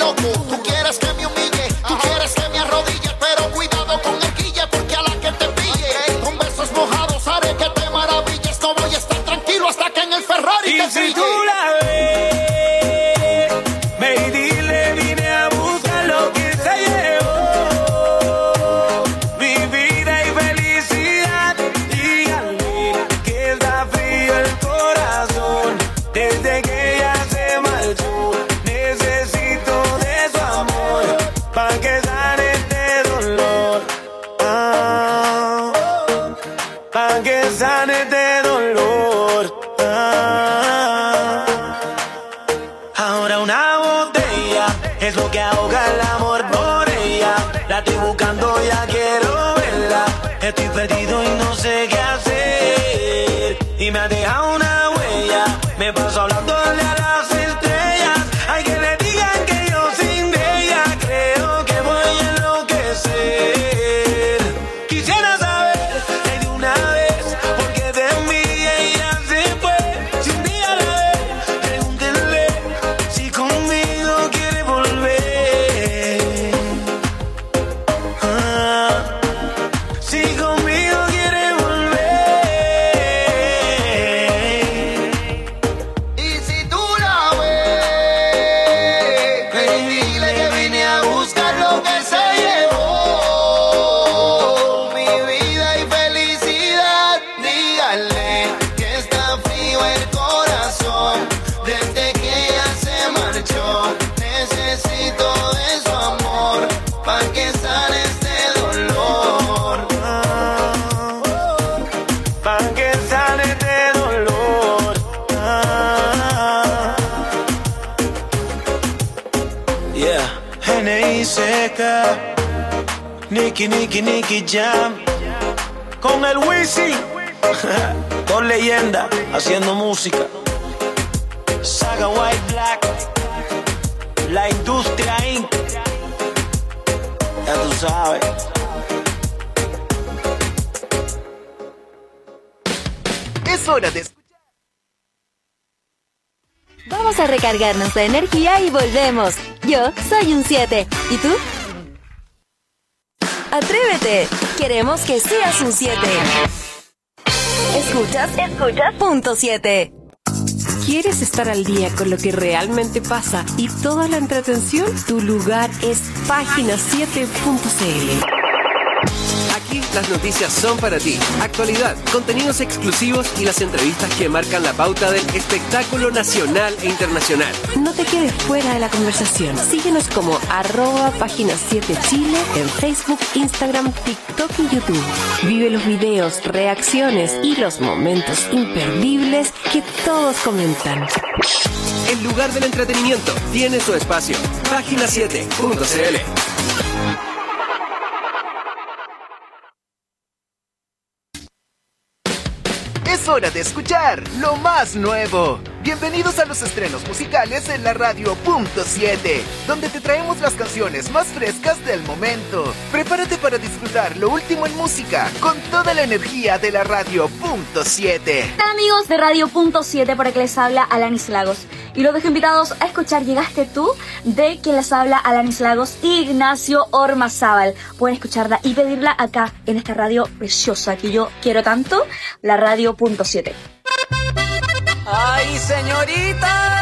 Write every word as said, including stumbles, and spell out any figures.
loco. Tú quieres que me humille, tú quieres que me arrodille, pero cuidado con el guille, porque a la que te pille, con besos mojados haré que te maravilles. No voy a estar tranquilo hasta que en el Ferrari y te si trille. tú la ves, ve y dile, vine a buscar lo que se llevó. Mi vida y felicidad, díganle que está frío el corazón. Desde que ella se marchó, necesito de su amor, pa' que sane este dolor. Ah, pa' que sane este dolor. Ah. Ahora una botella es lo que ahoga el amor por ella. La estoy buscando, ya quiero verla. Estoy perdido y no sé qué hacer. Y me ha dejado una huella. Me paso hablando a las estrellas. Hay que le digan que yo sin ella creo que voy a enloquecer. Quisiera saber de una vez por qué de mí ella se fue. Si un día la ve, pregúntenle si conmigo quiere volver. Ah, si conmigo quiere volver. Y si tú la ves, ve y dile que vine a buscar lo que se llevó. Mi vida y felicidad, díganle que está frío el corazón. Desde que ella se marchó, necesito de su amor, pa' que sane este dolor. Pa' que sane este dolor. Ah. Yeah. N I seca. Nicky, Nicky, Nicky Jam. Con el Wisin. Dos leyendas haciendo música. Saga White Black. La Industria incorporated. Ya tú sabes. Es hora de escuchar. Vamos a recargarnos de energía y volvemos. Yo soy un siete. ¿Y tú? ¡Atrévete! Queremos que seas un siete. ¿Escuchas? ¿Escuchas? Punto siete. ¿Quieres estar al día con lo que realmente pasa y toda la entretención? Tu lugar es página siete punto c l. Aquí las noticias son para ti. Actualidad, contenidos exclusivos y las entrevistas que marcan la pauta del espectáculo nacional e internacional. No te quedes fuera de la conversación. Síguenos como arroba página siete Chile en Facebook, Instagram, TikTok y YouTube. Vive los videos, reacciones y los momentos imperdibles que todos comentan. El lugar del entretenimiento tiene su espacio. página siete punto c l. Es hora de escuchar lo más nuevo. Bienvenidos a los estrenos musicales en la radio punto siete, donde te traemos las canciones más frescas del momento. Prepárate para disfrutar lo último en música con toda la energía de la radio punto siete. Hola amigos de radio punto siete, por aquí les habla Alanis Lagos. Y los dejo invitados a escuchar Llegaste Tú, de quien les habla Alanis Lagos y Ignacio Ormazábal. Pueden escucharla y pedirla acá en esta radio preciosa que yo quiero tanto, la radio punto siete. ¡Ay, señorita!